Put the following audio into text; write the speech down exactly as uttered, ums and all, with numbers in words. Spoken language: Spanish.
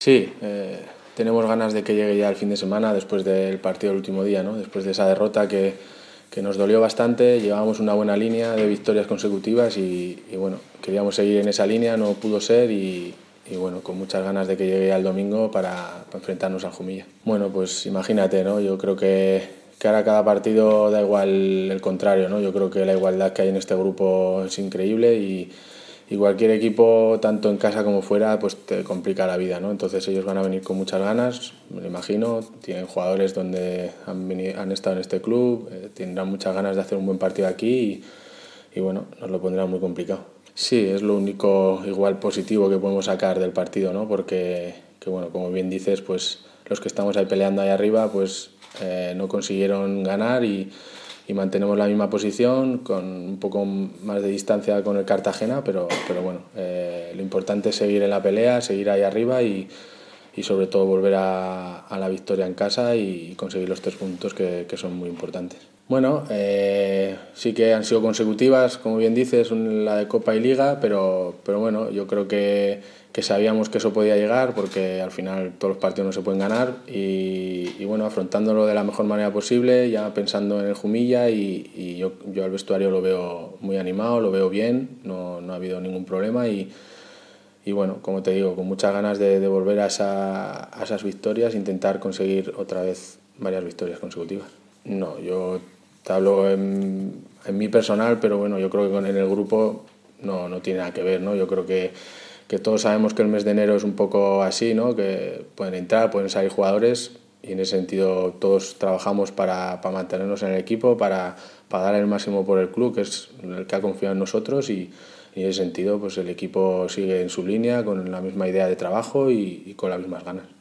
Sí, eh, tenemos ganas de que llegue ya el fin de semana después del partido del último día, ¿no? Después de esa derrota que, que nos dolió bastante. Llevábamos una buena línea de victorias consecutivas y, y bueno, queríamos seguir en esa línea, no pudo ser y, y bueno, con muchas ganas de que llegue ya el domingo para, para enfrentarnos al Jumilla. Bueno, pues imagínate, ¿no? Yo creo que, que ahora cada partido da igual el contrario, ¿no? Yo creo que la igualdad que hay en este grupo es increíble y y cualquier equipo, tanto en casa como fuera, pues te complica la vida, ¿no? Entonces ellos van a venir con muchas ganas, me lo imagino, tienen jugadores donde han, venido, han estado en este club, eh, tendrán muchas ganas de hacer un buen partido aquí y, y bueno, nos lo pondrán muy complicado. Sí, es lo único igual positivo que podemos sacar del partido, ¿no? Porque, que bueno, como bien dices, pues los que estamos ahí peleando ahí arriba, pues eh, no consiguieron ganar y y mantenemos la misma posición con un poco más de distancia con el Cartagena, pero, pero bueno, eh, lo importante es seguir en la pelea, seguir ahí arriba y, y sobre todo volver a, a la victoria en casa y conseguir los tres puntos que, que son muy importantes. Bueno, eh, sí que han sido consecutivas, como bien dices, la de Copa y Liga, pero, pero bueno, yo creo que, que sabíamos que eso podía llegar porque al final todos los partidos no se pueden ganar y, y bueno, afrontándolo de la mejor manera posible, ya pensando en el Jumilla y, y yo, yo al vestuario lo veo muy animado, lo veo bien, no, no ha habido ningún problema y, y bueno, como te digo, con muchas ganas de, de volver a, esa, a esas victorias, intentar conseguir otra vez varias victorias consecutivas. No, yo te hablo en, en mi personal, pero bueno, yo creo que con, en el grupo no, no tiene nada que ver, ¿no? Yo creo que, que todos sabemos que el mes de enero es un poco así, ¿no? Que pueden entrar, pueden salir jugadores y en ese sentido todos trabajamos para, para mantenernos en el equipo, para, para dar el máximo por el club, que es el que ha confiado en nosotros y, y en ese sentido pues el equipo sigue en su línea con la misma idea de trabajo y, y con las mismas ganas.